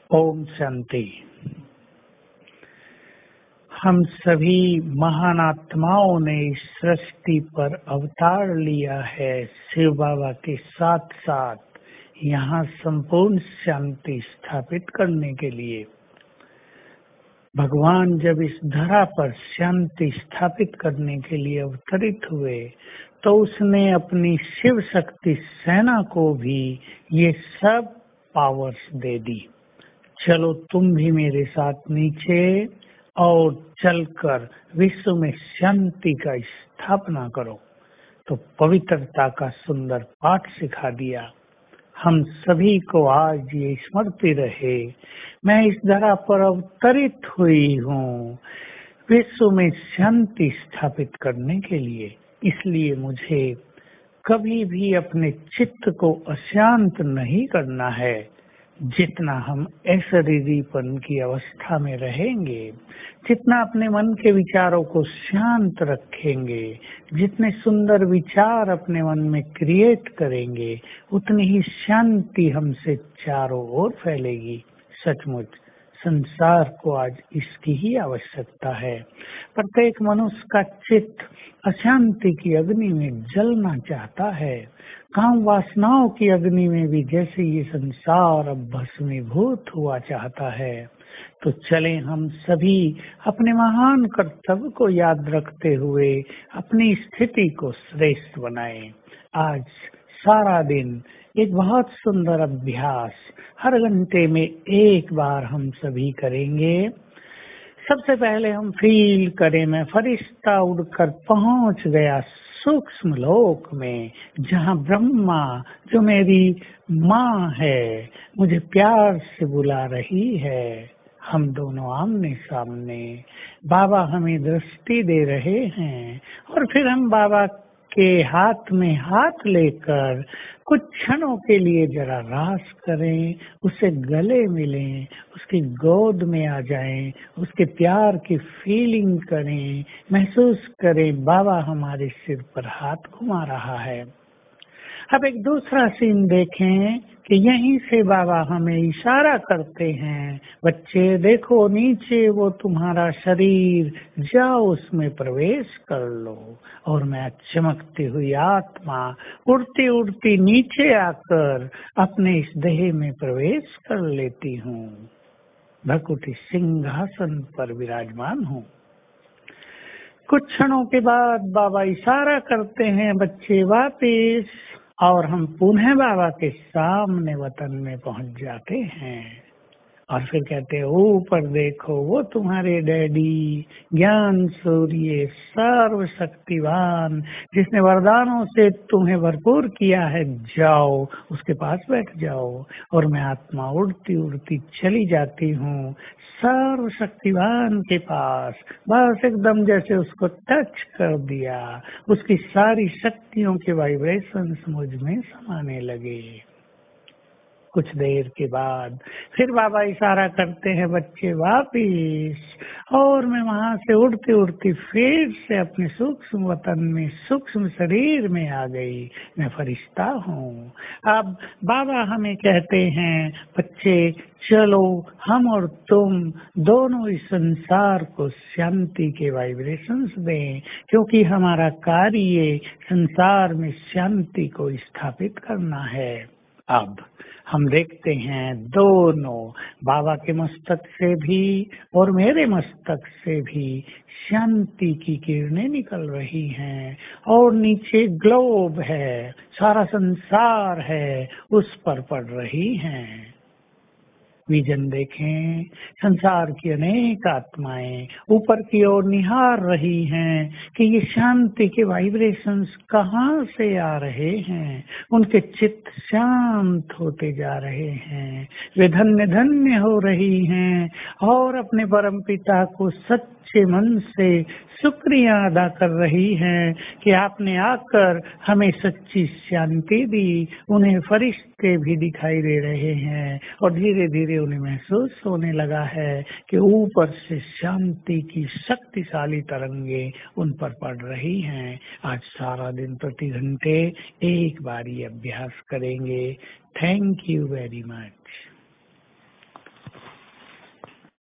ओम शांति। हम सभी महान आत्माओं ने इस सृष्टि पर अवतार लिया है। शिव बाबा के साथ साथ यहाँ संपूर्ण शांति स्थापित करने के लिए। भगवान जब इस धरा पर शांति स्थापित करने के लिए अवतरित हुए तो उसने अपनी शिव शक्ति सेना को भी ये सब पावर्स दे दी। चलो तुम भी मेरे साथ नीचे और चलकर विश्व में शांति का स्थापना करो। तो पवित्रता का सुंदर पाठ सिखा दिया। हम सभी को आज ये स्मृति रहे, मैं इस धरा पर अवतरित हुई हूँ विश्व में शांति स्थापित करने के लिए। इसलिए मुझे कभी भी अपने चित्त को अशांत नहीं करना है। जितना हम अशरीरीपन की अवस्था में रहेंगे, जितना अपने मन के विचारों को शांत रखेंगे, जितने सुंदर विचार अपने मन में क्रिएट करेंगे, उतनी ही शांति हमसे चारों ओर फैलेगी। सचमुच संसार को आज इसकी ही आवश्यकता है। प्रत्येक मनुष्य का चित्त अशांति की अग्नि में जलना चाहता है। काम वासनाओं की अग्नि में भी जैसे ये संसार अब भस्मीभूत हुआ चाहता है। तो चलें हम सभी अपने महान कर्तव्य को याद रखते हुए अपनी स्थिति को श्रेष्ठ बनाएं। आज सारा दिन एक बहुत सुंदर अभ्यास हर घंटे में एक बार हम सभी करेंगे। सबसे पहले हम फील करें, मैं फरिश्ता उड़कर पहुंच गया सूक्ष्म लोक में, जहां ब्रह्मा जो मेरी माँ है मुझे प्यार से बुला रही है। हम दोनों आमने सामने, बाबा हमें दृष्टि दे रहे हैं और फिर हम बाबा के हाथ में हाथ लेकर कुछ क्षणों के लिए जरा रास करें, उससे गले मिलें, उसकी गोद में आ जाएं, उसके प्यार की फीलिंग करें, महसूस करें बाबा हमारे सिर पर हाथ घुमा रहा है। अब एक दूसरा सीन देखें कि यहीं से बाबा हमें इशारा करते हैं, बच्चे देखो नीचे वो तुम्हारा शरीर, जाओ उसमें प्रवेश कर लो। और मैं चमकती हुई आत्मा उड़ती उड़ती नीचे आकर अपने इस देह में प्रवेश कर लेती हूँ। भकुटी सिंहासन पर विराजमान हूँ। कुछ क्षणों के बाद बाबा इशारा करते हैं, बच्चे वापिस, और हम पुनः बाबा के सामने वतन में पहुंच जाते हैं। और फिर कहते हैं, ऊपर देखो वो तुम्हारे डैडी ज्ञान सूर्य सर्वशक्तिवान, जिसने वरदानों से तुम्हें भरपूर किया है, जाओ उसके पास बैठ जाओ। और मैं आत्मा उड़ती उड़ती चली जाती हूँ सर्वशक्तिवान के पास। बस एकदम जैसे उसको टच कर दिया, उसकी सारी शक्तियों के वाइब्रेशंस मुझ में समाने लगे। कुछ देर के बाद फिर बाबा इशारा करते हैं, बच्चे वापिस, और मैं वहां से उड़ती उड़ती फिर से अपने सूक्ष्म वतन में सूक्ष्म शरीर में आ गई। मैं फरिश्ता हूँ। अब बाबा हमें कहते हैं, बच्चे चलो हम और तुम दोनों इस संसार को शांति के वाइब्रेशंस दें, क्योंकि हमारा कार्य संसार में शांति को स्थापित करना है। अब हम देखते हैं दोनों, बाबा के मस्तक से भी और मेरे मस्तक से भी शांति की किरणें निकल रही हैं, और नीचे ग्लोब है, सारा संसार है, उस पर पड़ रही हैं। विजन देखें, संसार की अनेक आत्माएं ऊपर की ओर निहार रही हैं कि ये शांति के वाइब्रेशंस कहाँ से आ रहे हैं। उनके चित्त शांत होते जा रहे हैं, वे धन्य धन्य हो रही हैं और अपने परम पिता को सच्चे मन से शुक्रिया अदा कर रही हैं कि आपने आकर हमें सच्ची शांति दी। उन्हें फरिश्ते भी दिखाई दे रहे हैं और धीरे धीरे उन्हें महसूस होने लगा है कि ऊपर से शांति की शक्तिशाली तरंगे उन पर पड़ रही हैं। आज सारा दिन प्रति घंटे एक बार ये अभ्यास करेंगे। Thank you very much.